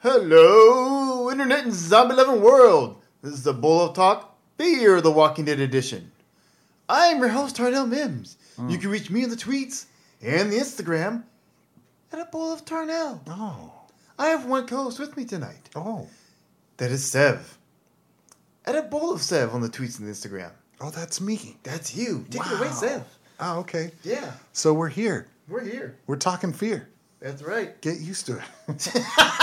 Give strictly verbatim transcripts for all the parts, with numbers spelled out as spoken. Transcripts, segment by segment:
Hello, Internet and Zombie Loving World. This is the Bowl of Talk, Fear the Walking Dead edition. I'm your host, Tarnell Mims. Mm. You can reach me on the tweets and the Instagram at a Bowl of Tarnell. Oh. I have one co-host with me tonight. Oh. That is Sev. At a Bowl of Sev on the tweets and the Instagram. Oh, that's me. That's you. Take wow. it away, Sev. Oh, okay. Yeah. So we're here. We're here. We're talking fear. That's right. Get used to it.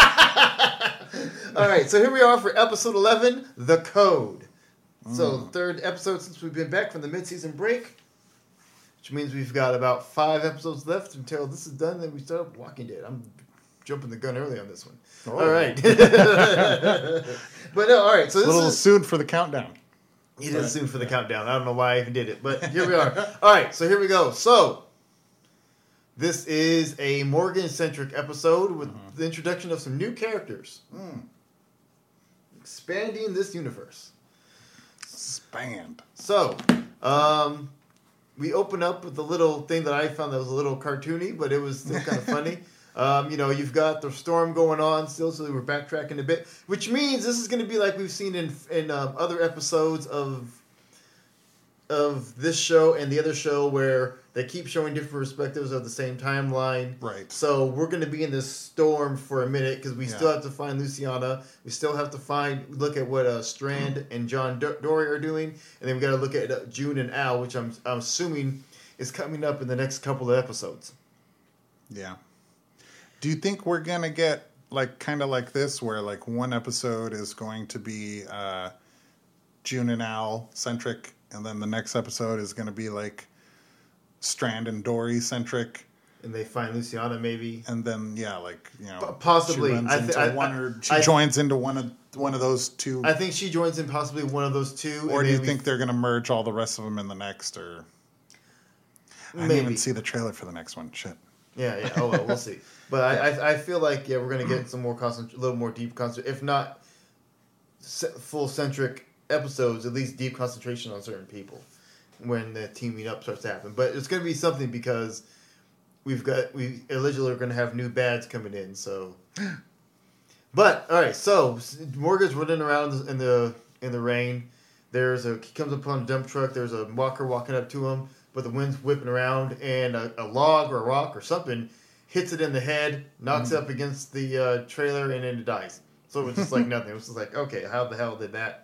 All right, so here we are for episode eleven, The Code. Mm. So, third episode since we've been back from the mid-season break, which means we've got about five episodes left until this is done, then we start Walking Dead. I'm jumping the gun early on this one. Oh. All right. But no, all right, so this is... A little is, soon for the countdown. It is soon for the countdown. I don't know why I even did it, but here we are. All right, so here we go. So, this is a Morgan-centric episode with mm-hmm. the introduction of some new characters. Mm. Expanding this universe. Expand. So, um, we open up with a little thing that I found that was a little cartoony, but it was still kind of funny. Um, you know, you've got the storm going on still, so we're backtracking a bit, which means this is going to be like we've seen in in um, other episodes of of this show and the other show where they keep showing different perspectives of the same timeline. Right. So we're going to be in this storm for a minute because we yeah. still have to find Luciana. We still have to find look at what uh, Strand mm-hmm. and John D- Dory are doing, and then we got to look at uh, June and Al, which I'm I'm assuming is coming up in the next couple of episodes. Yeah. Do you think we're going to get like kind of like this where like one episode is going to be uh, June and Al centric, and then the next episode is going to be like Strand and Dory centric, and they find Luciana maybe, and then yeah, like you know, possibly she runs I th- into I, one I, or she I, joins into one of one of those two. I think she joins in possibly one of those two. Or and do you we, think they're going to merge all the rest of them in the next? Or I maybe. didn't even see the trailer for the next one. Shit. Yeah, yeah. Oh well, we'll see. But I, I, I feel like yeah, we're gonna get some more concent- a little more deep concert, if not se- full centric episodes, at least deep concentration on certain people when the teaming up starts to happen. But it's gonna be something because we've got we allegedly are gonna have new bads coming in. So, but all right, so Morgan's running around in the in the rain. There's a he comes upon a dump truck. There's a walker walking up to him, but the wind's whipping around, and a, a log or a rock or something hits it in the head, knocks mm. it up against the uh, trailer, and then it dies. So it was just like nothing. It was just like, okay, how the hell did that?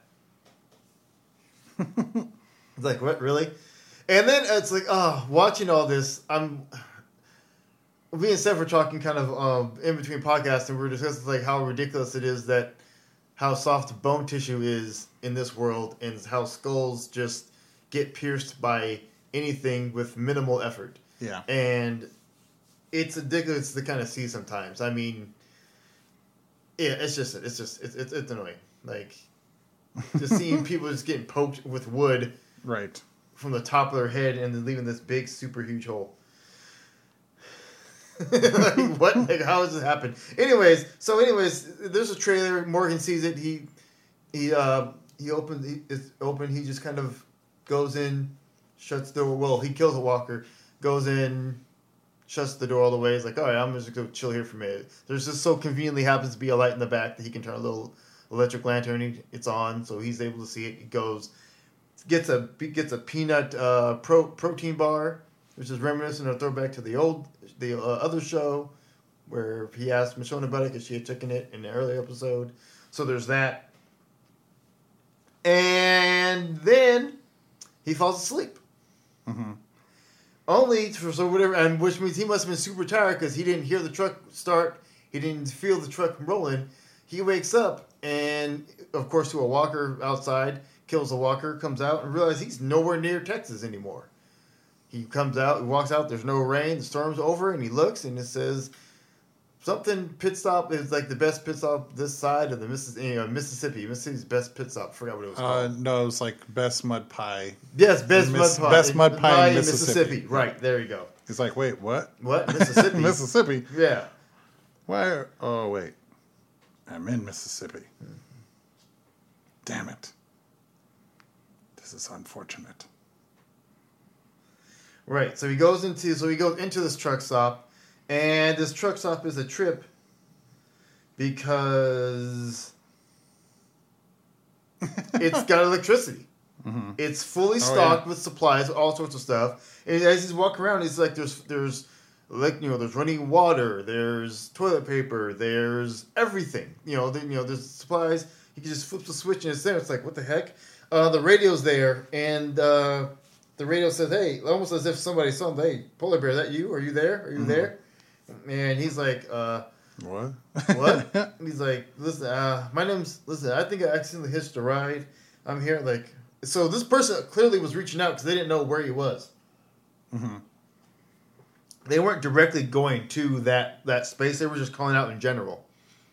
It's like, what, really? And then it's like, oh, watching all this, I'm... Me and Seth were talking kind of um, in between podcasts, and we were discussing like how ridiculous it is that how soft bone tissue is in this world, and how skulls just get pierced by anything with minimal effort. Yeah. And it's ridiculous to kind of see sometimes. I mean, yeah, it's just, it's just, it's, it's, it's annoying. Like, just seeing people just getting poked with wood right from the top of their head and then leaving this big, super huge hole. Like, what? Like, how does this happen? Anyways, so anyways, there's a trailer. Morgan sees it. He, he, uh, he opens, he, it's open. He just kind of goes in, shuts the door. Well, he kills a walker, goes in, shuts the door all the way. He's like, all right, I'm just going to chill here for a minute. There's just so conveniently happens to be a light in the back that he can turn a little electric lantern. He, it's on, so he's able to see it. He goes, gets a gets a peanut uh, pro, protein bar, which is reminiscent of throwback to the old, the uh, other show where he asked Michonne about it because she had taken it in the earlier episode. So there's that. And then he falls asleep. Mm-hmm. Only for so whatever, and which means he must have been super tired because he didn't hear the truck start. He didn't feel the truck rolling. He wakes up and, of course, to a walker outside, kills a walker, comes out and realizes he's nowhere near Texas anymore. He comes out, he walks out. There's no rain. The storm's over, and he looks and it says something pit stop is like the best pit stop this side of the Missis- you know, Mississippi. Mississippi's best pit stop. I forgot what it was called. Uh, no, it was like best mud pie. Yes, best Miss, mud pie. Best mud pie, pie in Mississippi. Mississippi. Right, there you go. He's like, wait, what? What? Mississippi? Mississippi? Yeah. Why? Oh, wait. I'm in Mississippi. Mm-hmm. Damn it. This is unfortunate. Right. So he goes into so he goes into this truck stop, and this truck stop is a trip Because it's got electricity. Mm-hmm. It's fully stocked oh, yeah. with supplies, all sorts of stuff. And as he's walking around, he's like, there's, there's, like you know, there's running water, there's toilet paper, there's everything. You know, the, you know, there's supplies. He can just flip the switch and it's there. It's like, what the heck? Uh, the radio's there, and uh, the radio says, "Hey," almost as if somebody saw him. "Hey, Polar Bear, is that you? Are you there? Are you mm-hmm. there?" And he's like, uh, "What? What?" And he's like, "Listen, uh, my name's listen. I think I accidentally hitched a ride. I'm here." Like, so this person clearly was reaching out because they didn't know where he was. Mm-hmm. They weren't directly going to that that space. They were just calling out in general.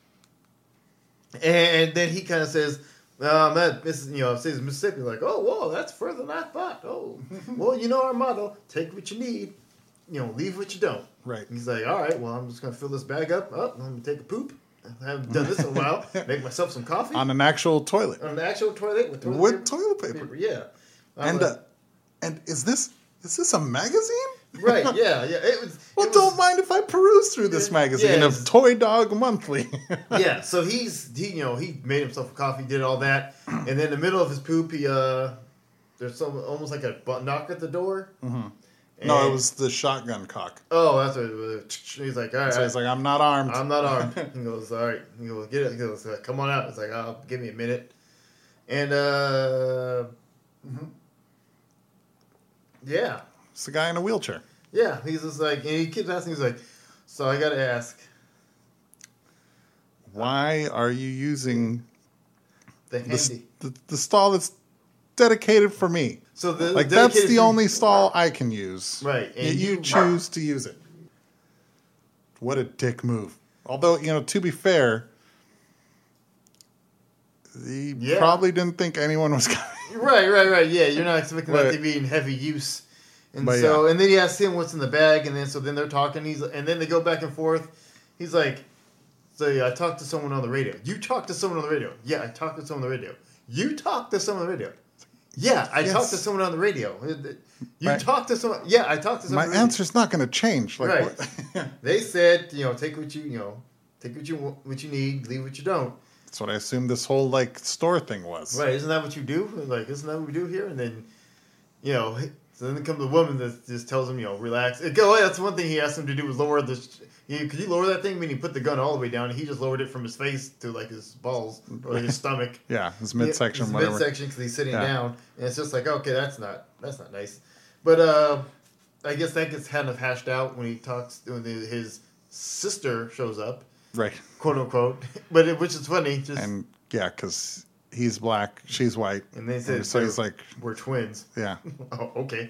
And then he kind of says. Um, that this you know says Mississippi, like, oh, whoa, that's further than I thought. Oh, well, you know our motto: take what you need, you know, leave what you don't. Right. And he's like, all right, well, I'm just gonna fill this bag up. Oh, I'm gonna take a poop. I haven't done this in a while. Make myself some coffee on an actual toilet. On an actual toilet with toilet with paper. toilet paper. paper yeah. I'm and like, uh, and is this is this a magazine? Right, yeah, yeah. It was. Well, it was, don't mind if I peruse through this magazine yeah, of Toy Dog Monthly. Yeah, so he's he you know he made himself a coffee, did all that, and then in the middle of his poop, he uh, there's some almost like a knock at the door. Mm-hmm. No, it was the shotgun cock. Oh, that's what it was. He's like, all right. So he's like, I'm not armed. I'm not armed. He goes, all right. He goes, get it. He goes, come on out. It's like, oh, give me a minute, and uh, mm-hmm. yeah. It's the guy in a wheelchair. Yeah, he's just like, and he keeps asking, he's like, so I gotta ask. Why are you using the handy. The, the, the stall that's dedicated for me? So the Like, that's the only stall I can use. Right. And you, you choose to use it. What a dick move. Although, you know, to be fair, he yeah. probably didn't think anyone was coming. Right, right, right. Yeah, you're not expecting right. that to be in heavy use. And but so, yeah. and then he asks him what's in the bag, and then so then they're talking. He's and then they go back and forth. He's like, "So yeah, I talked to someone on the radio. You talked to someone on the radio. Yeah, I talked to someone on the radio. You talked to someone on the radio. Yeah, I yes. talked to someone on the radio. You my, talked to someone. Yeah, I talked to someone. My answer's not going to change. Like, right? What? They said, you know, take what you you know, take what you what you need, leave what you don't. That's what I assumed this whole like store thing was. Right? Isn't that what you do? Like, isn't that what we do here? And then, you know. So then comes the woman that just tells him, you know, relax. It, oh, that's one thing he asked him to do was lower the. You, could you lower that thing? I mean, he put the gun all the way down, and he just lowered it from his face to like his balls or like his stomach. Yeah, his midsection, his whatever. midsection because he's sitting yeah. down, and it's just like, okay, that's not that's not nice. But uh, I guess that gets kind of hashed out when he talks when the, his sister shows up, right? Quote unquote. But it, which is funny, just and yeah, because. He's black, she's white. And they said, so he's like, we're twins. Yeah. Oh, okay.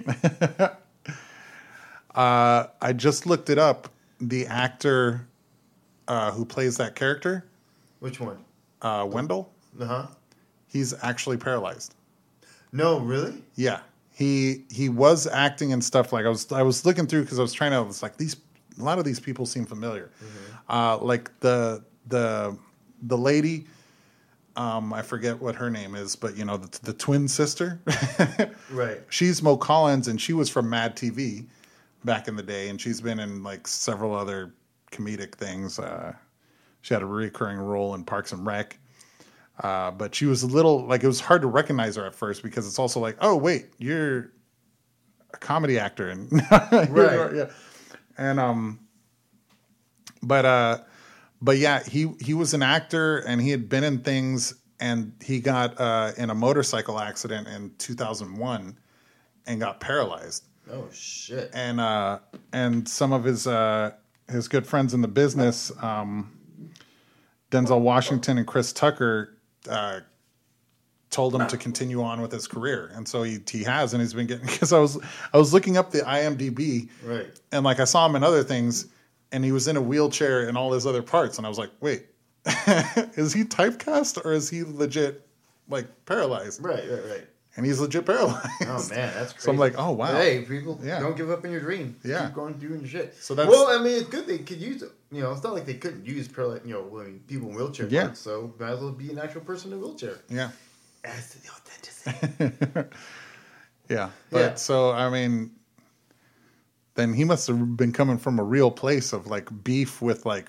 uh, I just looked it up. The actor uh, who plays that character. Which one? Uh, Wendell. Uh huh. He's actually paralyzed. No, really? Yeah. He he was acting and stuff. Like I was I was looking through because I was trying to. I was like these. A lot of these people seem familiar. Mm-hmm. Uh, like the the the lady. Um, I forget what her name is, but you know the, the twin sister. Right. She's Mo Collins, and she was from Mad T V back in the day, and she's been in like several other comedic things. Uh, she had a recurring role in Parks and Rec, uh, but she was a little like it was hard to recognize her at first because it's also like, oh wait, you're a comedy actor, and right, yeah, and um, but uh. But yeah, he, he was an actor and he had been in things and he got uh, in a motorcycle accident in two thousand one and got paralyzed. Oh shit! And uh, and some of his uh, his good friends in the business, um, Denzel Washington and Chris Tucker, uh, told him to continue on with his career, and so he he has, and he's been getting. Because I was I was looking up the I M D B, right, and like I saw him in other things. And he was in a wheelchair and all his other parts. And I was like, wait, is he typecast or is he legit, like, paralyzed? Right, right, right. And he's legit paralyzed. Oh, man, that's crazy. So I'm like, oh, wow. Hey, people, yeah. don't give up on your dream. Yeah. Keep going doing your shit. So that's, well, I mean, it's good they could use it. You know, it's not like they couldn't use, paralyzed, you know, I mean, people in wheelchairs. Yeah. Work, so might as well be an actual person in a wheelchair. Yeah. As to the authenticity. yeah. But, yeah. So, I mean... Then he must have been coming from a real place of like beef with like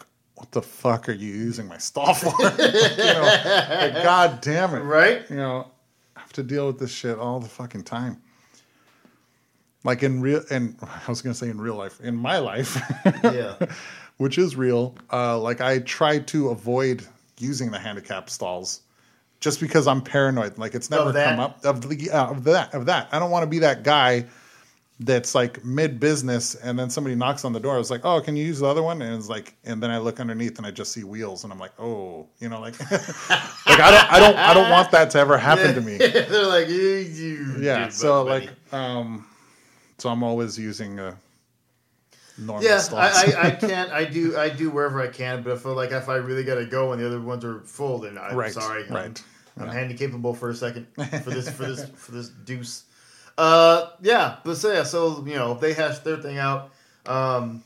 what the fuck are you using my stall for? you know, like, God damn it. Right? You know, I have to deal with this shit all the fucking time. Like in real, and I was going to say in real life, in my life, Yeah. which is real. Uh, like I try to avoid using the handicap stalls just because I'm paranoid. Like it's never Of that? come up of, the, uh, of that, of that. I don't want to be that guy that's like mid business and then somebody knocks on the door. I was like, oh, can you use the other one? And it's like, and then I look underneath and I just see wheels and I'm like, oh, you know, like, like I don't, I don't, I don't want that to ever happen Yeah. to me. They're like, you, you Yeah. dude, So buddy. like, um, so I'm always using a normal yeah, stalls. I, I, I can't. I do. I do wherever I can. But I feel like if I really gotta go and the other ones are full, then I'm Right, sorry. I'm, right. I'm Yeah. handy capable for a second for this for this for this deuce. Uh, yeah. But so yeah. So you know, they hashed their thing out. Um,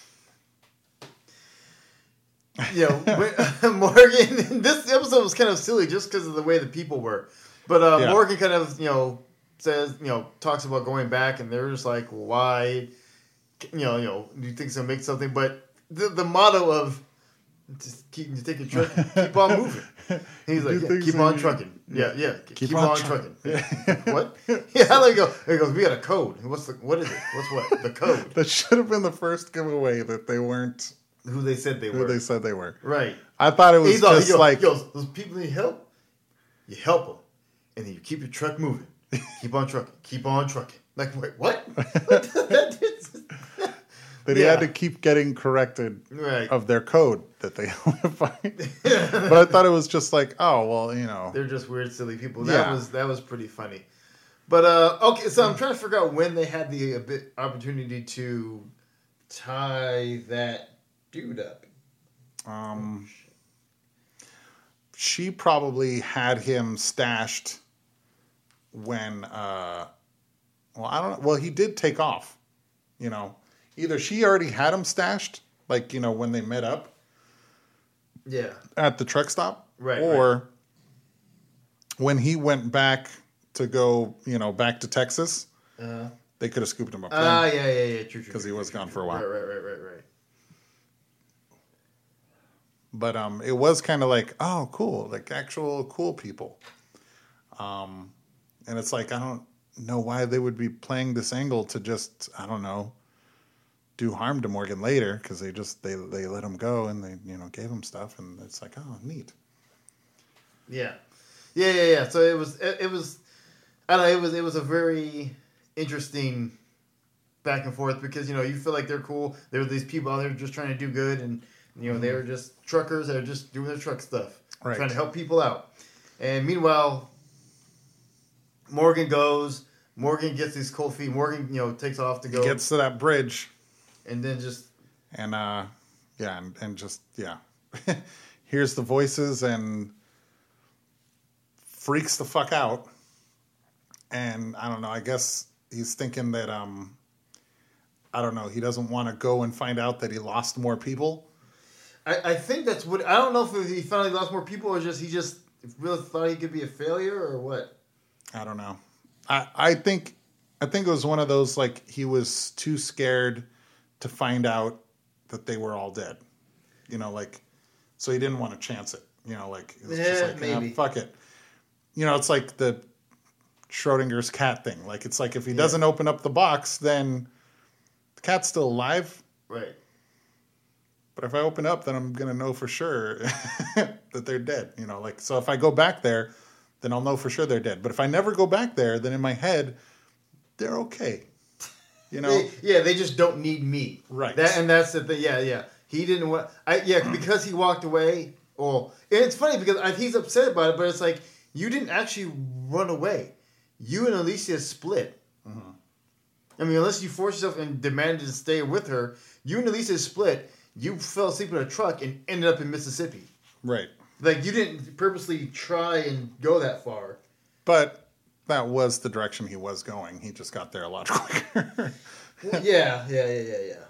you know, when, Morgan. This episode was kind of silly just because of the way the people were. But uh, Yeah. Morgan kind of you know says you know talks about going back, and they're just like, why? You know, you know, do you think it's gonna make something? But the the motto of just keep you take your truck, keep on moving. And he's like, Do yeah, things keep that on you- trucking. Yeah, yeah, keep, Keep on, on trucking. trucking. What? Yeah, how do I go? He goes, we got a code. What's the? What is it? What's what? The code. That should have been the first giveaway that they weren't Who they said they who were. they said they were. Right. I thought it was He's all, just he goes, like he goes, those people need help. You help them, and then you keep your truck moving. Keep on trucking. Keep on trucking. Like, wait, what? That is- that he yeah. had to keep getting corrected Right. of their code that they find. But I thought it was just like, oh well, you know. They're just weird, silly people. That Yeah. was that was pretty funny. But uh, okay, so I'm trying to figure out when they had the a bit opportunity to tie that dude up. Um, she probably had him stashed when, uh, well, I don't know. Well, he did take off, you know. Either she already had him stashed, like, you know, when they met up Yeah. at the truck stop. Right, Or right. when he went back to go, you know, back to Texas, Uh, they could have scooped him up ah, then. yeah, yeah, yeah. True, true. Because he true, was true, gone true. for a while. Right, right, right, right, right. But um, it was kind of like, oh, cool, like actual cool people. Um, and it's like, I don't know why they would be playing this angle to just, I don't know, do harm to Morgan later, because they just, they, they let him go and they, you know, gave him stuff, and it's like, oh, neat. Yeah, yeah, yeah, yeah. So it was, it, it was, I don't know. It was, it was a very interesting back and forth because you know you feel like they're cool. There were these people out there just trying to do good, and you know they were just truckers that are just doing their truck stuff, Right. trying to help people out. And meanwhile, Morgan goes. Morgan gets these cold feet. Morgan, you know, takes off to He go, gets to that bridge, and then just and, uh, yeah, and, and just, yeah, hears the voices and freaks the fuck out. And I don't know, I guess he's thinking that, um, I don't know, he doesn't want to go and find out that he lost more people. I, I think that's what I don't know if he finally lost more people or just he just really thought he could be a failure or what. I don't know. I, I think I think it was one of those, like, he was too scared to find out that they were all dead. You know, like, so he didn't want to chance it. You know, like, it was just Yeah, like, maybe. "Ah, fuck it. You know, it's like the Schrodinger's cat thing. Like, it's like if he doesn't open up the box, then the cat's still alive. Right. But if I open up, then I'm going to know for sure that they're dead. You know, like, so if I go back there, then I'll know for sure they're dead. But if I never go back there, then in my head, they're okay. You know? They, yeah, they just don't need me. Right. That and that's the thing. Yeah, yeah. He didn't want. I yeah because he walked away. Well, and it's funny because I, he's upset about it, but it's like you didn't actually run away. You and Alicia split. Mm-hmm. I mean, unless you forced yourself and demanded to stay with her, you and Alicia split. You fell asleep in a truck and ended up in Mississippi. Right. Like you didn't purposely try and go that far. But that was the direction he was going. He just got there a lot quicker. yeah, yeah, yeah, yeah, yeah.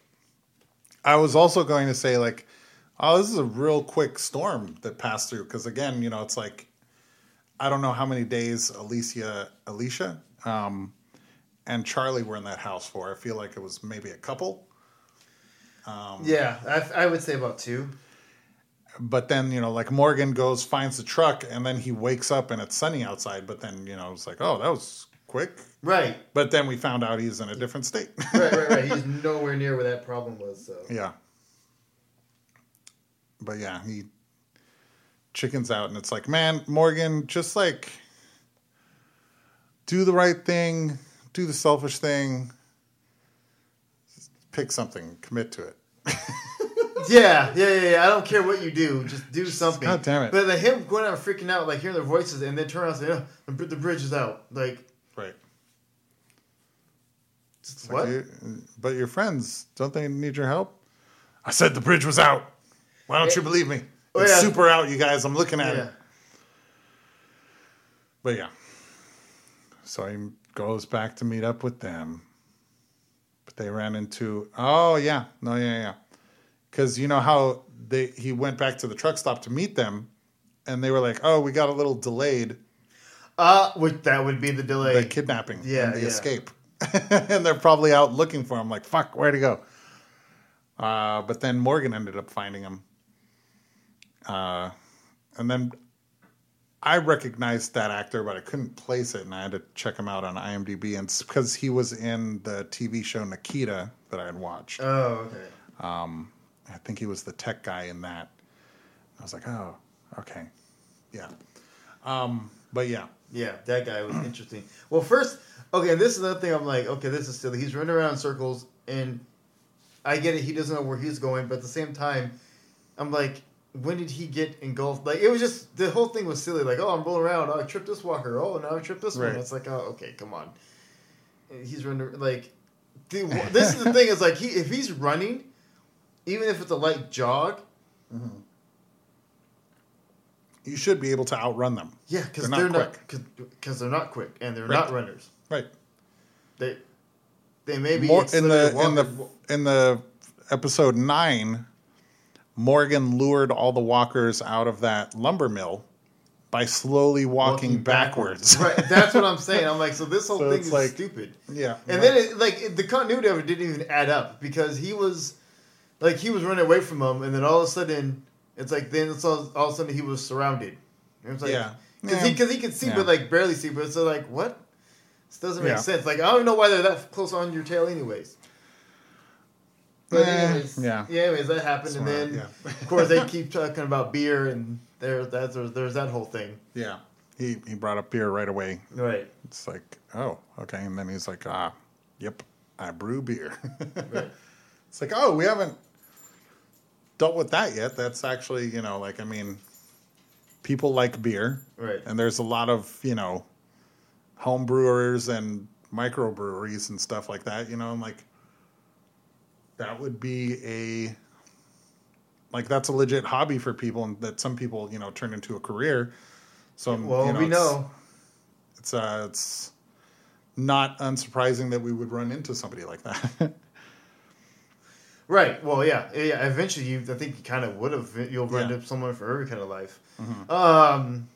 I was also going to say, like, oh, this is a real quick storm that passed through. Because, again, you know, it's like, I don't know how many days Alicia, Alicia um, and Charlie were in that house for. I feel like it was maybe a couple. Um, yeah, I, I would say about two. But then, you know, like Morgan goes, finds the truck, and then he wakes up and it's sunny outside. But then, you know, it's like, oh, that was quick. Right. But then we found out he's in a different state. right, right, right. He's nowhere near where that problem was. So Yeah. But yeah, he chickens out, and it's like, man, Morgan, just like do the right thing, do the selfish thing, pick something, commit to it. yeah, yeah, yeah, yeah. I don't care what you do, just do something. God damn it! But then him going out and freaking out, like hearing their voices, and then turn around and say, "Oh, the, br- the bridge is out." Like, right. What? Like you, but your friends, don't they need your help? I said the bridge was out. Why don't it, you believe me? Oh, it's yeah. super out, you guys. I'm looking at yeah. it. But yeah. So he goes back to meet up with them. But they ran into... Oh, yeah. No, yeah, yeah. Because you know how they he went back to the truck stop to meet them, and they were like, oh, we got a little delayed. Uh, which, that would be the delay. The kidnapping yeah, and the yeah. escape. And they're probably out looking for him. Like, fuck, where'd he go? Uh, but then Morgan ended up finding him. Uh, and then I recognized that actor, but I couldn't place it, and I had to check him out on IMDb. And it's because he was in the T V show Nikita that I had watched. Oh, okay. Um, I think he was the tech guy in that. I was like, oh, okay. Yeah. Um, but yeah. Yeah, that guy was interesting. Well, first, okay, this is another thing I'm like, okay, this is silly. He's running around in circles, and I get it, he doesn't know where he's going, but at the same time, I'm like, when did he get engulfed? Like, it was just, the whole thing was silly. Like, oh, I'm rolling around. Oh, I tripped this walker. Oh, now I tripped this Right. one. It's like, oh, okay, come on. And he's running, like, dude, this is the thing, is like, he if he's running, even if it's a light jog, Mm-hmm. You should be able to outrun them. yeah, because They're they're, not not, because they're not quick, and they're Right. not runners. Right. They, they may be More, in the walkers. in the in the episode nine, Morgan lured all the walkers out of that lumber mill by slowly walking, walking backwards. Right, that's what I'm saying. I'm like, so this whole So thing it's is like- stupid. Yeah. And then, it, like, it, the continuity of it didn't even add up because he was, like, he was running away from them, and then all of a sudden, it's like, then it's all, all of a sudden he was surrounded. And it's like, Yeah. Because Yeah. he, cause he could see, Yeah. but, like, barely see, but it's like, what? This doesn't make Yeah. sense. Like, I don't even know why they're that close on your tail anyways. But Eh, anyways, yeah. yeah. Anyways, that happened, Smart, and then, yeah. of course, they keep talking about beer, and there, that's, there's that whole thing. Yeah. He he brought up beer right away. Right. It's like, oh, okay. And then he's like, ah, yep, I brew beer. Right. It's like, oh, we haven't dealt with that yet. That's actually, you know, like, I mean, people like beer. Right. And there's a lot of, you know, home brewers and microbreweries and stuff like that, you know, and like, that would be a, like, that's a legit hobby for people, and that some people, you know, turn into a career. So, Well, you know, we it's, know. It's, uh, it's not unsurprising that we would run into somebody like that. Right. Well, yeah. Yeah. Eventually, you. I think you kind of would have. You'll run Yeah. into someone for every kind of life. Mm-hmm. Um.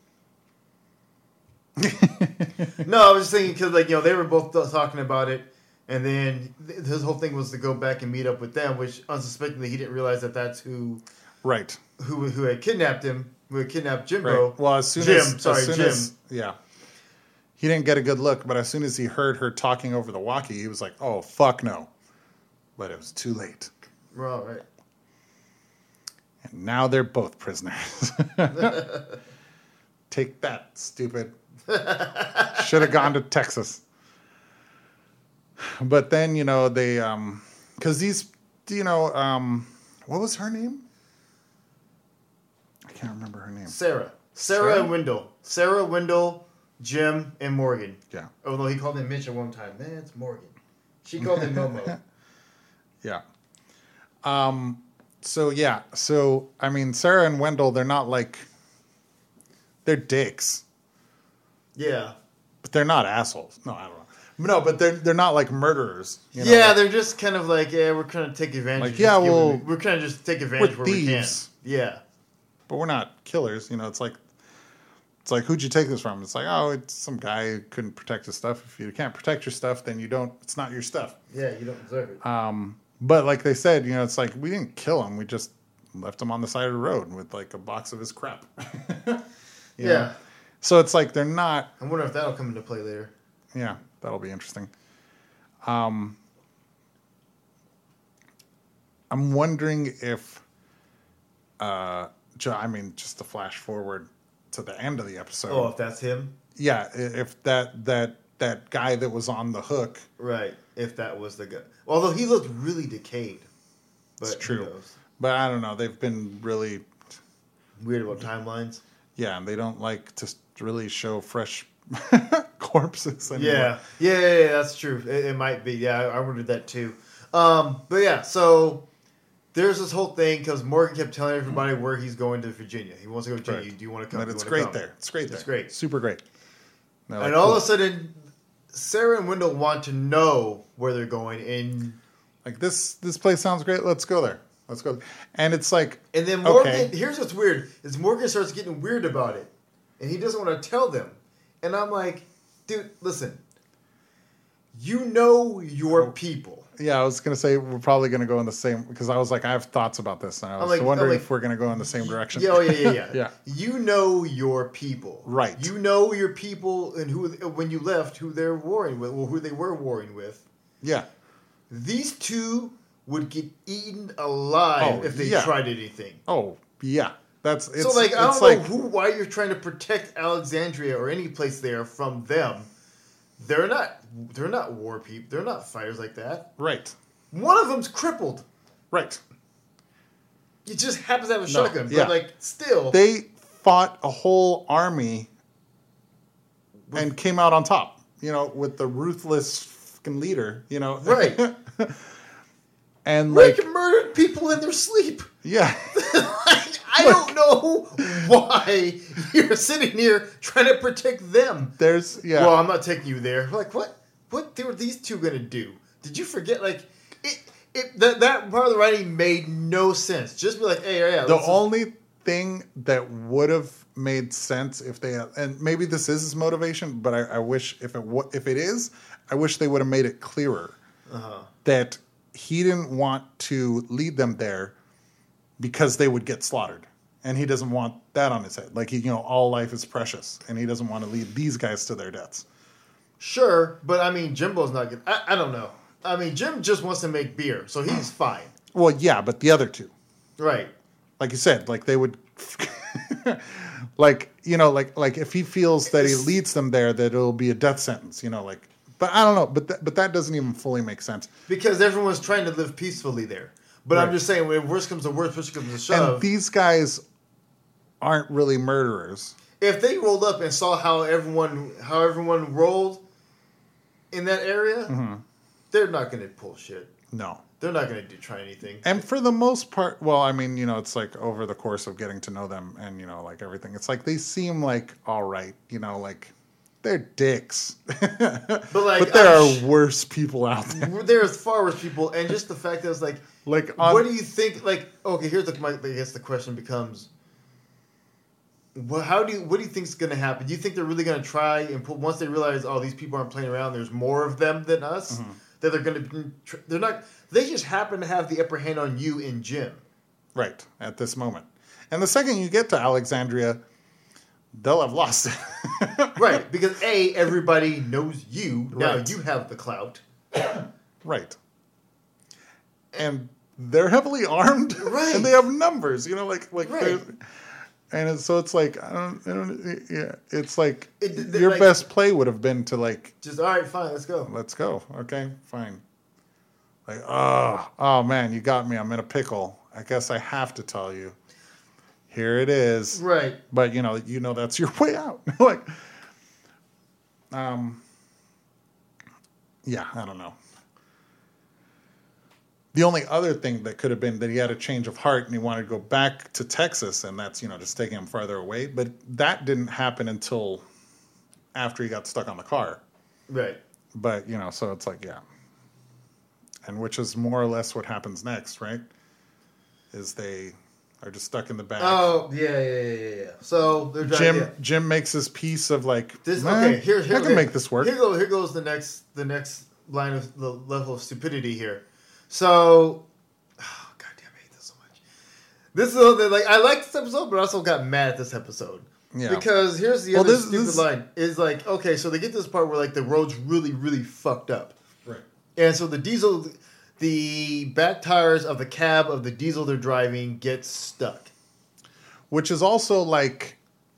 No, I was just thinking because, like, you know, they were both talking about it, and then th- his whole thing was to go back and meet up with them, which unsuspectingly he didn't realize that that's who Right. who who had kidnapped him, who had kidnapped Jimbo. Right. Well, as soon Jim, as sorry, as soon Jim. as, yeah, he didn't get a good look, but as soon as he heard her talking over the walkie, he was like, "Oh fuck no!" But it was too late, Well, right. and now they're both prisoners. Take that, stupid! Should have gone to Texas. But then, you know, they um, because these, you know, um, what was her name? I can't remember her name. Sarah. Sarah, Sarah? and Wendell. Sarah, Wendell, Jim, and Morgan. Yeah. Although he called him Mitch at one time. Man, it's Morgan. She called him Momo. Yeah. Um. So yeah. So I mean, Sarah and Wendell, they're not like, they're dicks, Yeah. but they're not assholes. No, I don't know. No, but they're they're not like murderers. You know? Yeah, like, they're just kind of like, yeah, we're trying to take advantage. Like, of yeah, just giving well, it- we're kind of just take advantage we're where we can. thieves. Yeah. but we're not killers. You know, it's like, it's like, who'd you take this from? It's like, oh, it's some guy who couldn't protect his stuff. If you can't protect your stuff, then you don't. It's not your stuff. Yeah, you don't deserve it. Um. But like they said, you know, it's like we didn't kill him. We just left him on the side of the road with like a box of his crap. Yeah. know? So it's like they're not. I wonder if that'll come into play later. Yeah, that'll be interesting. Um, I'm wondering if, uh, I mean, just to flash forward to the end of the episode. Oh, if that's him? Yeah, if that that that guy that was on the hook. Right, if that was the guy. Although he looked really decayed. But it's true. But I don't know. They've been really weird about timelines. Yeah, and they don't like to really show fresh corpses anymore. Yeah. yeah, yeah, yeah, that's true. It, it might be. Yeah, I, I wondered that too. Um, but yeah, so there's this whole thing because Morgan kept telling everybody where he's going to Virginia. He wants to go to Virginia. Right. Do you want to come? But Do you it's wanna great come? there. It's great there. It's great. Super great. And like, all cool. of a sudden, Sarah and Wendell want to know where they're going, and like this this place sounds great. Let's go there. Let's go. And it's like, and then Morgan. okay. Here's what's weird: is Morgan starts getting weird about it, and he doesn't want to tell them. And I'm like, dude, listen. You know your people. Yeah, I was gonna say we're probably gonna go in the same because I was like, I have thoughts about this, and I was like, wondering like, if we're gonna go in the same direction. Yeah, oh, yeah, yeah, yeah. yeah. You know your people, right? You know your people and who when you left, who they're warring with, or who they were warring with. Yeah. These two would get eaten alive oh, if they yeah. tried anything. Oh yeah, that's it's, so like I it's don't like, know who why you're trying to protect Alexandria or any place there from them. They're not. They're not war people. They're not fighters like that. Right. One of them's crippled. Right. He just happens to have a no, shotgun, but yeah. like still, they fought a whole army with, and came out on top. You know, with the ruthless fucking leader. You know, right. And Rick like murdered people in their sleep. Yeah. like, I don't know why you're sitting here trying to protect them. There's yeah. Well, I'm not taking you there. Like what? What were these two gonna do? Did you forget? Like it. It that that part of the writing made no sense. Just be like, hey, yeah. yeah the only just... thing that would have made sense if they had, and maybe this is his motivation, but I, I wish if it if it is, I wish they would have made it clearer uh-huh. that he didn't want to lead them there because they would get slaughtered. And he doesn't want that on his head. Like, he, you know, all life is precious. And he doesn't want to lead these guys to their deaths. Sure. But, I mean, Jimbo's not good. I, I don't know. I mean, Jim just wants to make beer. So he's fine. Well, yeah, but the other two. Right. Like you said, like, they would... like, you know, like, like if he feels that he leads them there, that it'll be a death sentence, you know, like... But I don't know, but th- but that doesn't even fully make sense. Because everyone's trying to live peacefully there. But right. I'm just saying, when worst comes to worst, push comes to shove. And these guys aren't really murderers. If they rolled up and saw how everyone how everyone rolled in that area, mm-hmm. they're not going to pull shit. No. They're not going to do try anything. And for the most part, well, I mean, you know, it's like over the course of getting to know them and, you know, like everything, it's like they seem like all right, you know, like... They're dicks. But, like, but there I'm are sh- worse people out there. There's far worse people. And just the fact that it's like, like on, what do you think? Like, okay, here's the, I guess the question becomes, well, how do you, what do you think is going to happen? Do you think they're really going to try and pull, once they realize, oh, these people aren't playing around, there's more of them than us, mm-hmm. that they're going to, they're not, they just happen to have the upper hand on you and Jim. Right, at this moment. And the second you get to Alexandria, they'll have lost it. Right, because A, everybody knows you. Now right. you have the clout. Right. And they're heavily armed. Right. And they have numbers, you know, like... like right. And it's, so it's like, I don't, I don't yeah, it's like, it, your like, best play would have been to like... Just, all right, fine, let's go. Let's go. Okay, fine. Like, oh, oh man, you got me. I'm in a pickle. I guess I have to tell you. Here it is. Right. But, you know, you know that's your way out. like, um, yeah, I don't know. The only other thing that could have been that he had a change of heart and he wanted to go back to Texas, and that's, you know, just taking him farther away. But that didn't happen until after he got stuck on the car. Right. But, you know, so it's like, yeah. And which is more or less what happens next, right? Is they... are just stuck in the back. Oh, yeah, yeah, yeah, yeah. So they're driving, Jim. Yeah. Jim makes his piece of like, this. Okay, here, here, I can okay. make this work. Here goes, here goes the next, the next line of the level of stupidity here. So, oh, God damn, I hate this so much. This is the, like I like this episode, but I also got mad at this episode. Yeah. Because here's the well, other this, stupid this... line is like, okay, so they get to this part where like the road's really, really fucked up. Right. And so the diesel, the back tires of the cab of the diesel they're driving get stuck. Which is also like,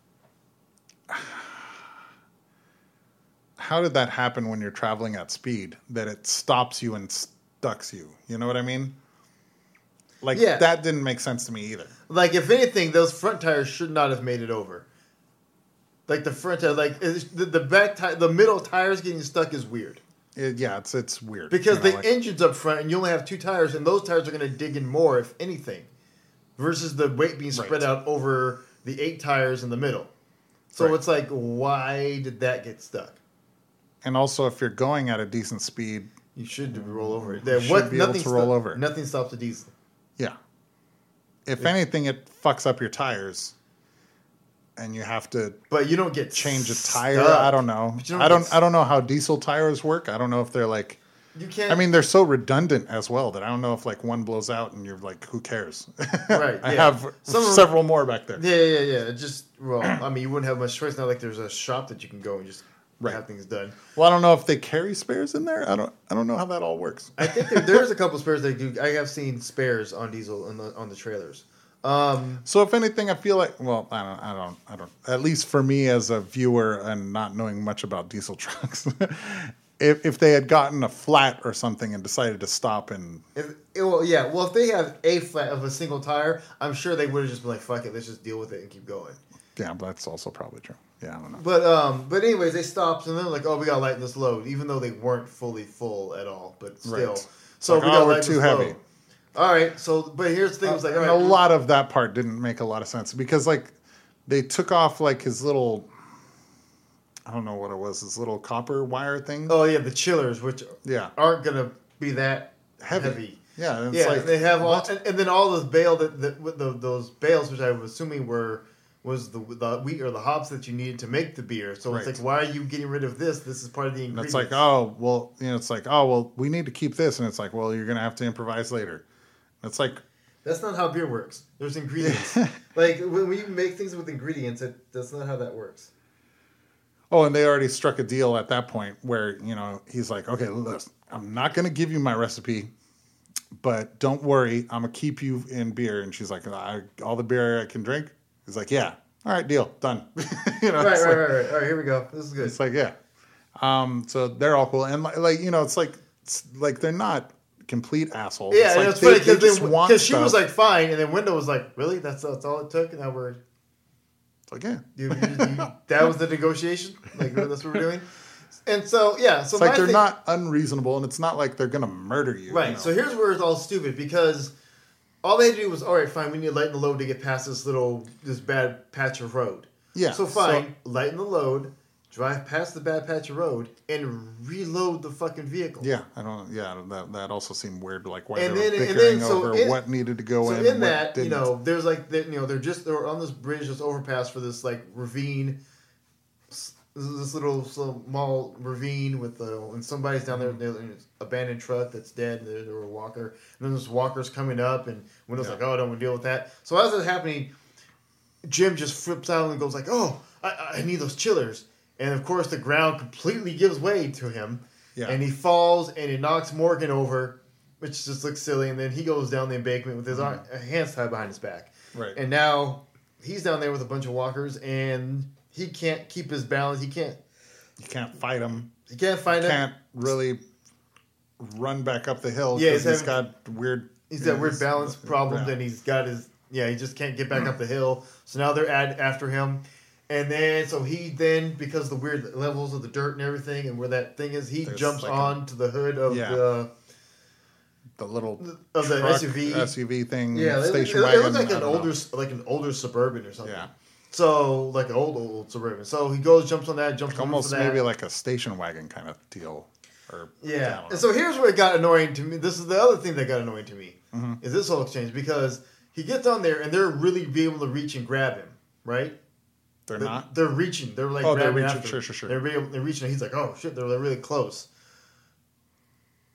how did that happen when you're traveling at speed? That it stops you and stucks you. You know what I mean? Like, yeah. That didn't make sense to me either. Like, if anything, those front tires should not have made it over. Like, the front tire, like, the, the back tire, the middle tires getting stuck is weird. It, yeah, it's it's weird. Because you know, the like, engine's up front, and you only have two tires, and those tires are going to dig in more, if anything, versus the weight being spread right. out over the eight tires in the middle. So right. It's like, why did that get stuck? And also, if you're going at a decent speed, you should roll over it. You what, should be able to roll sto- over. Nothing stops a diesel. Yeah. If it, anything, it fucks up your tires, and you have to. But you don't get change a tire. Stuck. I don't know. Don't I don't. St- I don't know how diesel tires work. I don't know if they're like. You can't. I mean, they're so redundant as well that I don't know if like one blows out and you're like, who cares? Right. I yeah. have Some several them, more back there. Yeah, yeah, yeah. It just well, I mean, you wouldn't have much choice. Not like there's a shop that you can go and just. Right. Have things done. Well, I don't know if they carry spares in there. I don't. I don't know how that all works. I think there, there's a couple spares they do. I have seen spares on diesel on the on the trailers. Um, so if anything, I feel like well, I don't. I don't. I don't. At least for me as a viewer and not knowing much about diesel trucks, if if they had gotten a flat or something and decided to stop and if, well, yeah. Well, if they have a flat of a single tire, I'm sure they would have just been like, "Fuck it, let's just deal with it and keep going." Yeah, but that's also probably true. Yeah, I don't know. But um, but anyways, they stopped and they're like, "Oh, we gotta lighten this load," even though they weren't fully full at all. But still, right. so like, we gotta oh, lighten too this heavy. load. All right, so but here's the thing: was like, uh, all and right, a lot of that part didn't make a lot of sense because like they took off like his little, I don't know what it was, his little copper wire thing. Oh yeah, the chillers, which yeah aren't gonna be that heavy. heavy. Yeah, and it's yeah. Like, they have all, and, and then all those bale that, that with the, those bales, which I was assuming were. Was the the wheat or the hops that you needed to make the beer? So right. It's like, why are you getting rid of this? This is part of the ingredients. And it's like, oh well, you know, it's like, oh well, we need to keep this, and it's like, well, you're gonna have to improvise later. And it's like, that's not how beer works. There's ingredients. Like when you make things with ingredients, it, that's not how that works. Oh, and they already struck a deal at that point where you know he's like, okay, listen, I'm not gonna give you my recipe, but don't worry, I'm gonna keep you in beer. And she's like, I, all the beer I can drink. He's like, yeah, all right, deal, done. you know, right, right, like, right, right. All right, here we go. This is good. It's like, yeah. Um, so they're all cool, and like, like you know, it's like, it's like they're not complete assholes. Yeah, it's like it's funny because she stuff. was like fine, and then Wendell was like, really? That's that's all it took, and now we're. It's like yeah, you, you, you, that was the negotiation. Like that's what we're doing. And so yeah, so it's like they're thing, not unreasonable, and it's not like they're gonna murder you. Right. You know? So here's where it's all stupid because. All they had to do was, all right, fine, we need to lighten the load to get past this little, this bad patch of road. Yeah. So fine, so, lighten the load, drive past the bad patch of road, and reload the fucking vehicle. Yeah, I don't. Yeah, that that also seemed weird. Like why and they were then, bickering and then, so over in, what needed to go so in. in what that, didn't. you know, there's like, you know, they're just they're on this bridge, this overpass for this like ravine. This little small ravine with the and somebody's down there, there's an abandoned truck that's dead. And there were a walker, and then there's walkers coming up, and Wendell's yeah. like, "Oh, I don't want to deal with that." So as it's happening, Jim just flips out and goes like, "Oh, I, I need those chillers," and of course the ground completely gives way to him, yeah. and he falls and he knocks Morgan over, which just looks silly, and then he goes down the embankment with his mm. arm, hands tied behind his back, right, and now he's down there with a bunch of walkers and. He can't keep his balance. He can't. You can't fight him. You can't fight him. Can't really run back up the hill. Yeah, he's, he's having, got weird. He's got weird balance problems, yeah. and he's got his. Yeah, he just can't get back up the hill. So now they're ad, after him, and then so he then because of the weird levels of the dirt and everything, and where that thing is, he There's jumps like on a, to the hood of yeah. the. The little of the truck, S U V S U V thing. Yeah, station it, wagon. It was like an older, know. like an older Suburban or something. Yeah. So, like an old, old Suburban. So he goes, jumps on that, jumps like on almost that. maybe like a station wagon kind of deal. Or yeah. And so here's where it got annoying to me. This is the other thing that got annoying to me. Mm-hmm. Is this whole exchange. Because he gets on there and they're really be able to reach and grab him. Right? They're, they're not? They're reaching. They're like oh, grabbing they're reaching. after. Sure, sure, sure. They're, re- they're reaching and he's like, oh shit, they're really close.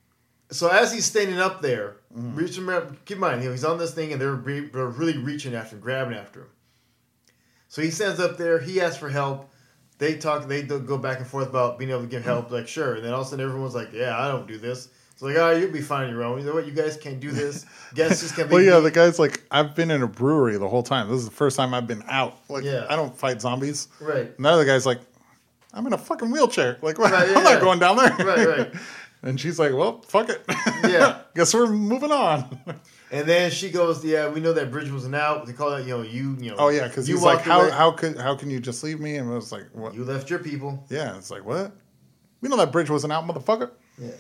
So as he's standing up there, Mm-hmm. reaching, keep in mind, you know, he's on this thing and they're, re- they're really reaching after him, grabbing after him. So he stands up there, he asks for help. They talk, they go back and forth about being able to get help, like, sure. And then all of a sudden everyone's like, yeah, I don't do this. It's like, oh, you'll be fine on your own. You know what? You guys can't do this. Guests just can't be. Well, yeah, the guy's like, I've been in a brewery the whole time. This is the first time I've been out. Like, Yeah. I don't fight zombies. Right. And the other guy's like, I'm in a fucking wheelchair. Like, Right, yeah, I'm not yeah. going down there. Right, right. And she's like, well, fuck it. Yeah. Guess we're moving on. And then she goes, yeah, we know that bridge wasn't out. They call it, you know, you, you know. Oh, yeah, because you he's like, walked how away. how could how can you just leave me? And I was like, what? You left your people. Yeah, it's like, what? We know that bridge wasn't out, motherfucker. Yeah.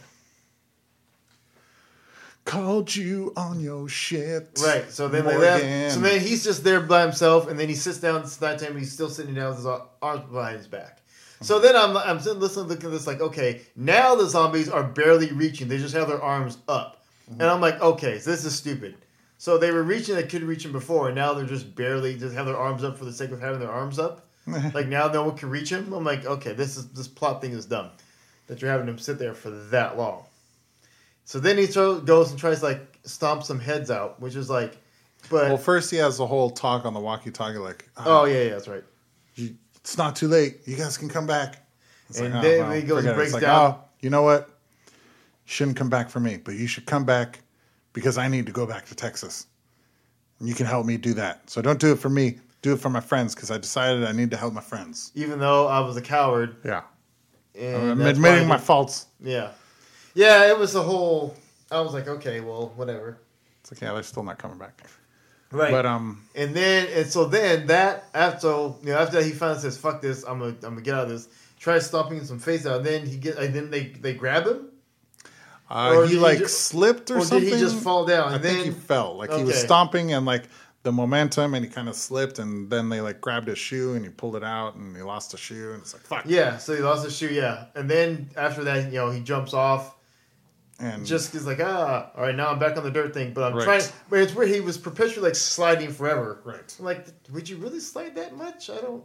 Called you on your shit. Right. So then Morgan. they left. So then he's just there by himself, and then he sits down. It's nighttime. He's still sitting down with his arms behind his back. So then I'm I'm sitting listening, looking at this like, okay, now the zombies are barely reaching. They just have their arms up, mm-hmm. and I'm like, okay, so this is stupid. So they were reaching, they couldn't reach them before, and now they're just barely just have their arms up for the sake of having their arms up. Like now no one can reach him. I'm like, okay, this is this plot thing is dumb, that you're having them sit there for that long. So then he throw, goes and tries to like stomp some heads out, which is like, but Well, first he has the whole talk on the walkie-talkie, like, oh yeah, yeah, that's right. You, it's not too late. You guys can come back. It's And like, then well, he goes and forget it. breaks It's like, down. oh, you know what? You shouldn't come back for me, but you should come back because I need to go back to Texas. And you can help me do that. So don't do it for me. Do it for my friends because I decided I need to help my friends. Even though I was a coward. Yeah. And I'm that's admitting why I my faults. Yeah. Yeah, it was a whole... I was like, okay, well, whatever. It's like, yeah, they're still not coming back. Right. But, um... And then, and so then that, after, you know, after that he finally says, fuck this, I'm gonna, I'm gonna get out of this. Tries stomping some face out. And then he get, and then they, they grab him? Uh, Or he, did he like, ju- slipped or, Or something. did he just fall down? I And think then, he fell. Like, he was Okay. stomping and, like, the momentum, and he kind of slipped, and then they, like, grabbed his shoe, and he pulled it out, and he lost a shoe, and it's like, fuck. Yeah, so he lost his shoe, yeah. And then after that, you know, he jumps off. And Just is like, ah, all right, now I'm back on the dirt thing. But I'm Right. trying, but it's where he was perpetually like sliding forever. Right. I'm like, would you really slide that much? I don't.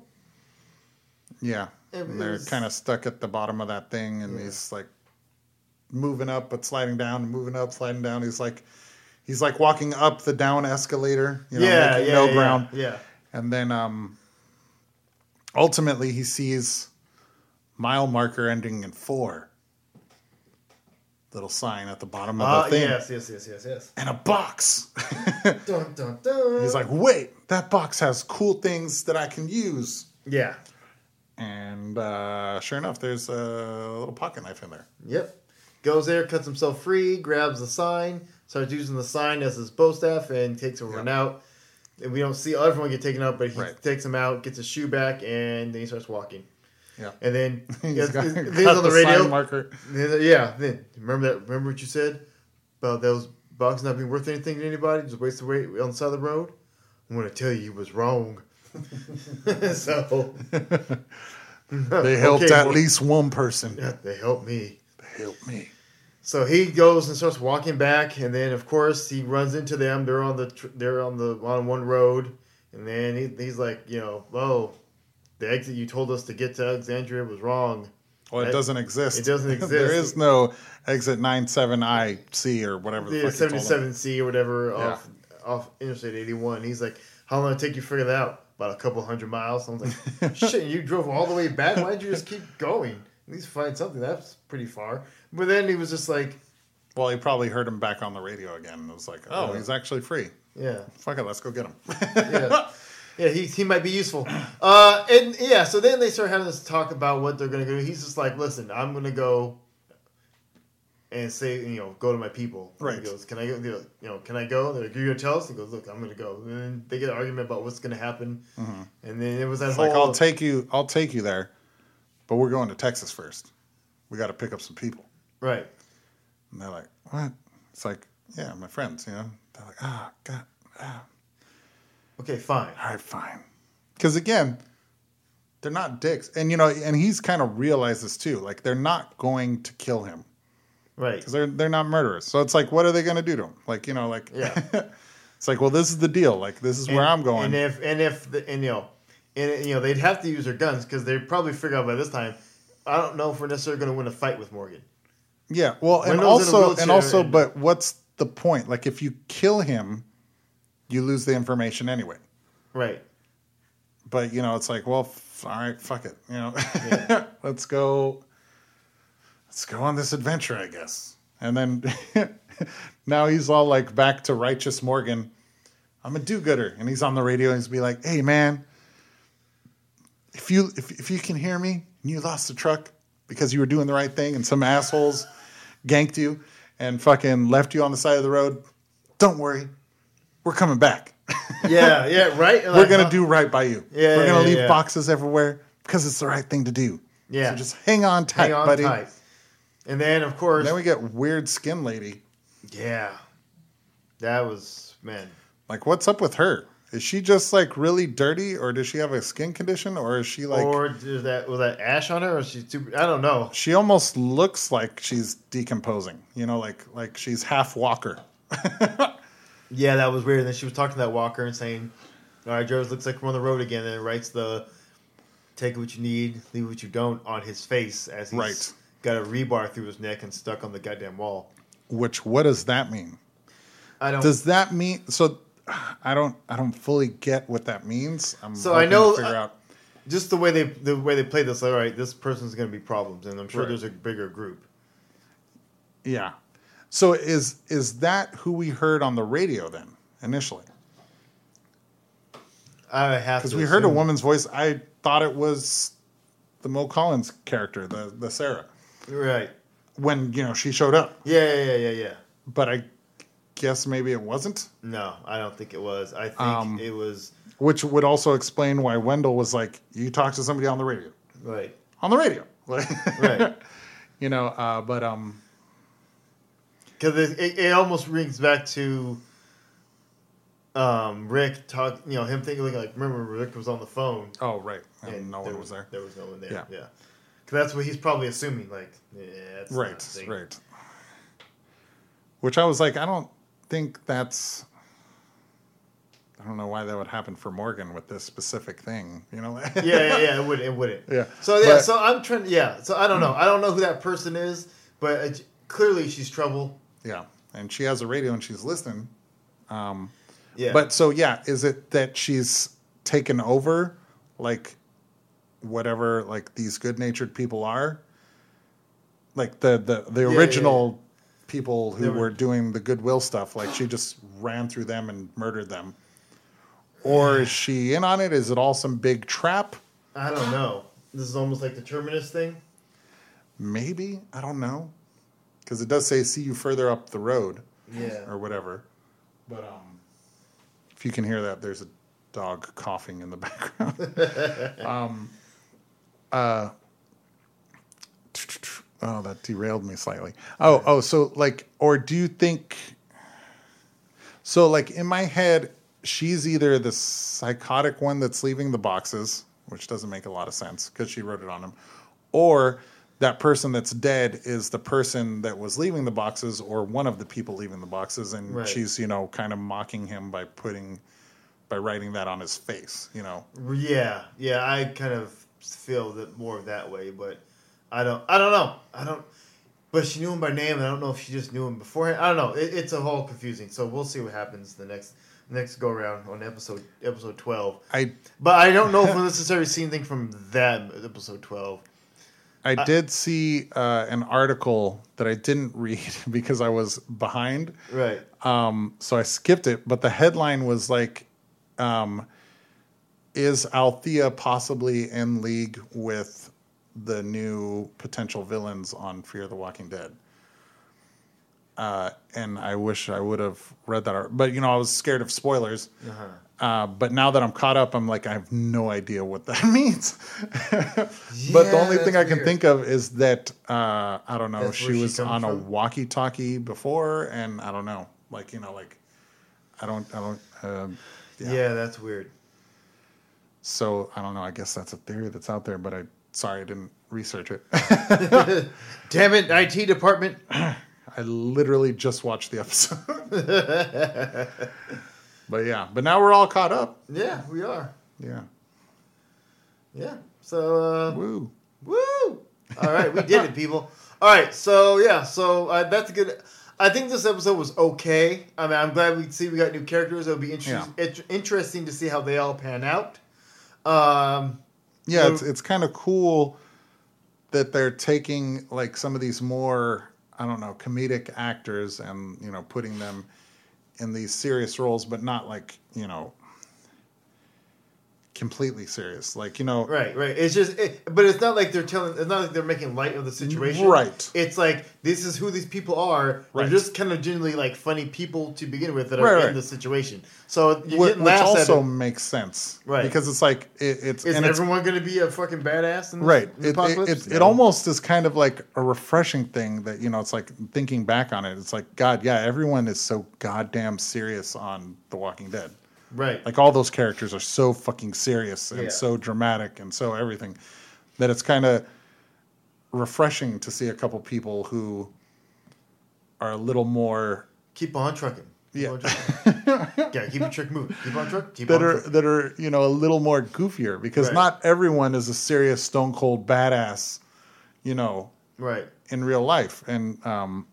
Yeah. It And they're was- kind of stuck at the bottom of that thing, and Yeah. he's like moving up but sliding down, and moving up, sliding down. He's like he's like walking up the down escalator, you know, yeah, making yeah, no yeah, ground. Yeah. And then um ultimately he sees mile marker ending in four. Little sign at the bottom of Ah, the thing. yes, yes, yes, yes, yes. And a box. Dun, dun, dun. He's like, wait, that box has cool things that I can use. yeah, And uh, sure enough, there's a little pocket knife in there. yep. Goes there, cuts himself free, grabs the sign, starts using the sign as his bow staff, and takes over Yep. and out. And we don't see everyone get taken out, but he Right. takes him out, gets his shoe back, and then he starts walking. Yeah. And then He's he's, got, he's, got he's on the the radio. sign marker. Yeah, then remember that. Remember what you said about those boxes not being worth anything to anybody, just waste away on the side of the road. I'm going to tell you, you was wrong. So They helped Okay, at well- least one person. yeah, they helped me. They helped me. So he goes and starts walking back, and then of course he runs into them. They're on the tr- they're on the on one road, and then he, he's like, you know, oh, the exit you told us to get to Alexandria was wrong. Well, it That- doesn't exist. it doesn't exist. There is no exit nine seven I C or whatever the The fuck you told them. seventy-seven C or whatever Yeah. off off Interstate eighty-one. He's like, how long did it take you to figure that out? About a couple hundred miles. I was like, shit, you drove all the way back? Why'd you just keep going? At least find something. That's pretty far. But then he was just like, Well, he probably heard him back on the radio again and was like, oh, Yeah. he's actually free. yeah. Fuck it, let's go get him. Yeah. Yeah, he, he might be useful. Uh, and yeah, so then they start having this talk about what they're going to do. He's just like, listen, I'm going to go and say, you know, go to my people. Right. He goes, can I go? You know, can I go? They're like, you're going to tell us? He goes, look, I'm going to go. And then they get an argument about what's going to happen. Mm-hmm. And then it was that It's whole. like, I'll take you, I'll take you there, but we're going to Texas first. We got to pick up some people. Right. And they're like, what? It's like, yeah, my friends, you know? They're like, ah, God, ah. Okay, fine. All right, fine. Because again, they're not dicks. And, you know, and he's kind of realized this too. Like, they're not going to kill him. Right. Because they're, they're not murderers. So it's like, what are they going to do to him? Like, you know, like, Yeah. it's like, well, this is the deal. Like, this is And- where I'm going. And if, and if, the, and you know, and you know, they'd have to use their guns because they probably figure out by this time, I don't know if we're necessarily going to win a fight with Morgan. Yeah, well, and Wendell's in a also, wheelchair and also, and- but what's the point? Like, if you kill him, you lose the information anyway. Right. But you know, it's like, well, f- all right, fuck it. You know, Yeah. let's go. Let's go on this adventure, I guess. And then now he's all like back to righteous Morgan. I'm a do-gooder, and he's on the radio and he's be like, "Hey, man, if you if if you can hear me and you lost the truck because you were doing the right thing and some assholes ganked you and fucking left you on the side of the road, don't worry, we're coming back. Yeah, yeah, right. And We're like, gonna huh? do right by you. Yeah, we're gonna yeah, leave yeah. boxes everywhere because it's the right thing to do. Yeah. So just hang on tight, Hang on buddy." tight. And then, of course, Then we get weird skin lady. yeah, that was man. Like, what's up with her? Is she just like really dirty, or does she have a skin condition, or is she like? or is that was that ash on her, or is she too? I don't know. She almost looks like she's decomposing. You know, like like she's half walker. Yeah, that was weird. And then she was talking to that walker and saying, "All right, Joe, looks like we're on the road again." And it writes the "Take what you need, leave what you don't" on his face as he's Right. got a rebar through his neck and stuck on the goddamn wall. Which, what does that mean? I don't. Does that mean so? I don't. I don't fully get what that means. I'm So I hoping know- to figure out. just the way they the way they played this. Like, all right, this person's going to be problems, and I'm sure Right. there's a bigger group. Yeah. So is is that who we heard on the radio then initially? I have Because to we heard a assume- woman's voice. I thought it was the Mo Collins character, the the Sarah, right? when you know she showed up. Yeah, yeah, yeah, yeah, yeah. But I guess maybe it wasn't, No, I don't think it was. I think Um, it was which would also explain why Wendell was like, "You talk to somebody on the radio, right. on the radio," Right. You know. Uh, but um, Because it, it, it almost rings back to um, Rick talk. You know, him thinking like, remember Rick was on the phone oh right, and no one was there. There was no one there. Yeah. Yeah, because that's what he's probably assuming. Like, yeah, that's not a Right, thing. right. Which I was like, I don't think that's. I don't know why that would happen for Morgan with this specific thing. You know. Yeah, yeah, yeah. It wouldn't. It wouldn't. Yeah. So yeah. But- so I'm trying. Yeah. So I don't know. I don't know who that person is, but it, clearly she's trouble. Yeah, and she has a radio and she's listening. Yeah. But so yeah, is it that she's taken over, like whatever, like these good-natured people are, like the the, the yeah, original people who They were, were- doing the goodwill stuff, like she just ran through them and murdered them, or is she in on it? Is it all some big trap? I don't know. This is almost like the Terminus thing. Maybe, I don't know, because it does say "see you further up the road" Yeah. or whatever. But um, if you can hear that, there's a dog coughing in the background. um, uh, oh, that derailed me slightly. Oh, oh, so like, or do you think? So, like in my head, she's either the psychotic one that's leaving the boxes, which doesn't make a lot of sense because she wrote it on him, or that person that's dead is the person that was leaving the boxes or one of the people leaving the boxes, and Right. she's, you know, kind of mocking him by putting, by writing that on his face, you know. Yeah, yeah, I kind of feel that more of that way, but I don't, I don't know, I don't. But she knew him by name, and I don't know if she just knew him beforehand. I don't know. It, it's a whole confusing. So we'll see what happens the next next go around on episode episode twelve. I But I don't know if we'll necessarily see anything from that episode twelve. I did see uh, an article that I didn't read because I was behind. Right. Um, so I skipped it, but the headline was like, um, is Althea possibly in league with the new potential villains on Fear the Walking Dead? Uh, and I wish I would have read that. Art- but, you know, I was scared of spoilers. Uh-huh. Uh, but now that I'm caught up, I'm like, I have no idea what that means. but Yeah, the only thing that's I can weird. think of is that, uh, I don't know, That's she where she was comes on a from? walkie-talkie before, and I don't know. Like, you know, like, I don't, I don't, uh, Yeah. yeah. that's weird. So, I don't know. I guess that's a theory that's out there, but I, sorry, I didn't research it. Damn it, I T department. I literally just watched the episode. But yeah, but now we're all caught up. Yeah, we are. Yeah. Yeah. So, uh, Woo. woo! All right, we did it, people. All right, so yeah, so uh, that's a good. I think this episode was okay. I mean, I'm glad we see we got new characters. It'll be inter- Yeah. it- interesting to see how they all pan out. Um, Yeah, so- it's it's kind of cool that they're taking like some of these more, I don't know, comedic actors and, you know, putting them in these serious roles, but not like, you know, completely serious. Like, you know, Right, right. It's just, it, but it's not like they're telling. It's not like they're making light of the situation. Right. It's like this is who these people are. Right. They're just kind of genuinely like funny people to begin with that are Right, in right. the situation. So you Wh- get which laughs also at it. makes sense, Right. Because it's like it, it's Is and it's, everyone going to be a fucking badass? In this, right. in the It, it, apocalypse? it, it No. almost is kind of like a refreshing thing that, you know, it's like thinking back on it. It's like, God, yeah, everyone is so goddamn serious on The Walking Dead. Right. Like all those characters are so fucking serious and Yeah. so dramatic and so everything that it's kind of refreshing to see a couple people who are a little more Keep on trucking. Keep Yeah. on trucking. Yeah. Keep your truck moving. Keep on truck. Keep that on are trucking. that are, you know, a little more goofier because Right. not everyone is a serious stone cold badass, you know, Right. in real life. And um,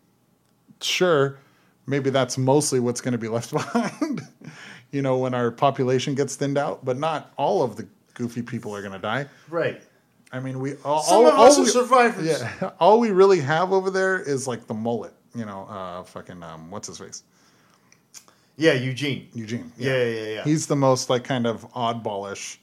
sure, maybe that's mostly what's going to be left behind, you know, when our population gets thinned out. But not all of the goofy people are going to die. Right. I mean, we all, Some all, of us all are we, survivors. yeah, all we really have over there is like the mullet, you know, uh, fucking um, what's his face, Yeah. Eugene. Eugene. Yeah. Yeah. Yeah. yeah. He's the most like kind of oddballish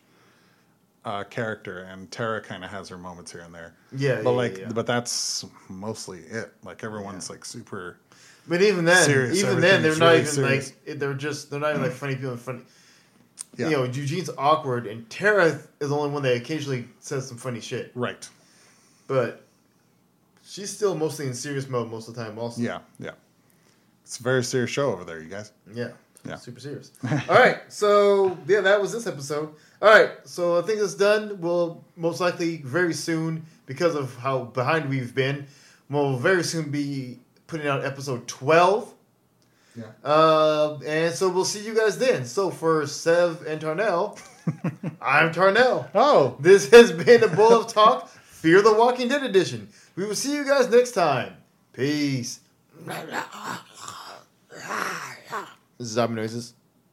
uh, character, and Tara kind of has her moments here and there. Yeah, but yeah, like, yeah, yeah. but that's mostly it. Like everyone's like super. But even then, Serious, even then, they're everything's not really even serious. like they're just they're not even like funny people. And funny, Yeah. you know, Eugene's awkward, and Tara is the only one that occasionally says some funny shit. Right. But she's still mostly in serious mode most of the time. Also, Yeah. Yeah. It's a very serious show over there, you guys. yeah, Yeah. super serious. All right, so yeah, that was this episode. All right, so I think it's done. We'll most likely very soon, because of how behind we've been, we'll very soon be putting out episode twelve. Yeah. Uh, and so we'll see you guys then. So for Sev and Tarnell, I'm Tarnell. Oh. This has been a Bowl of Talk, Fear the Walking Dead edition. We will see you guys next time. Peace. This is zombie noises.